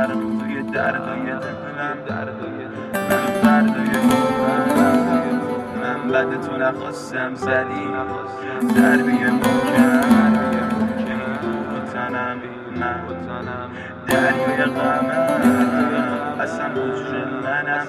توی دردای دلم من فردای من بد تو نخواستم زدی ضربه محکم من دریای غمم اصلا مجرم منم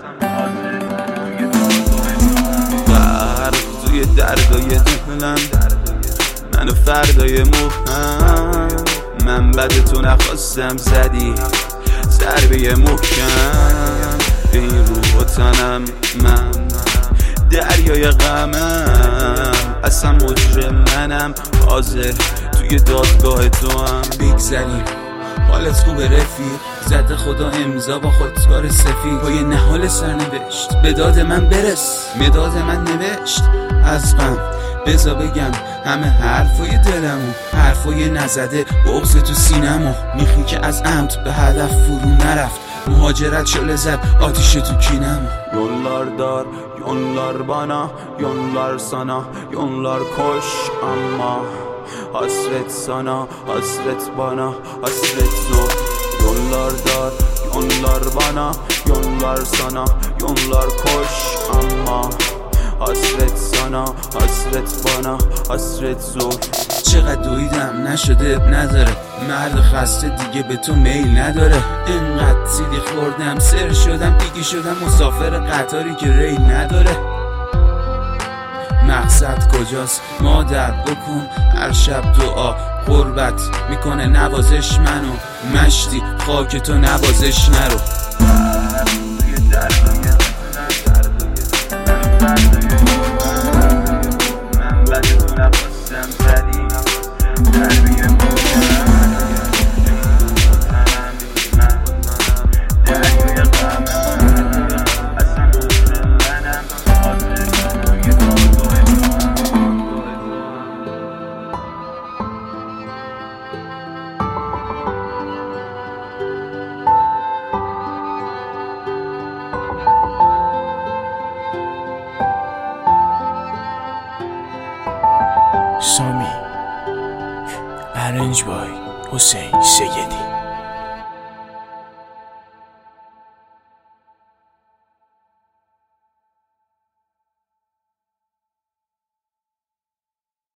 توی دردای دلم منو فردای مبهم من بد تو نخواستم زدی ضربه محکم به این روح و تنم من دریای غمم اصلا مجرم منم حاضر توی دادگاه تو هم بگذریم حالت خوبه رفیق زده خدا امضا با خودکار سفید با یه نهال سرنوشت به داد من برس مداد من نوشت از غم بزا بگم همه حرفای دلمو حرفای نزده بغض تو سینمو میخی که از عمد به هدف فرو نرفت مهاجرت شله زد آتیش تو کینمو Yollar dar, yollar bana, yollar sana, yollar koş ama hasret sana, hasret bana, hasret zor. Yollar dar, yollar bana, yollar sana, yollar koş ama hasret sana, hasret bana, hasret zor. چقدر دویدم نشده نداره مرد خسته دیگه به تو میل نداره اینقدر سیدی خوردم سر شدم دیگه شدم مسافر قطاری که ریل نداره مقصد کجاست مادر بکن هر شب دعا قربت میکنه نوازش منو مشتی خاک تو نوازش نرو سامی Arranged by حسین سیدی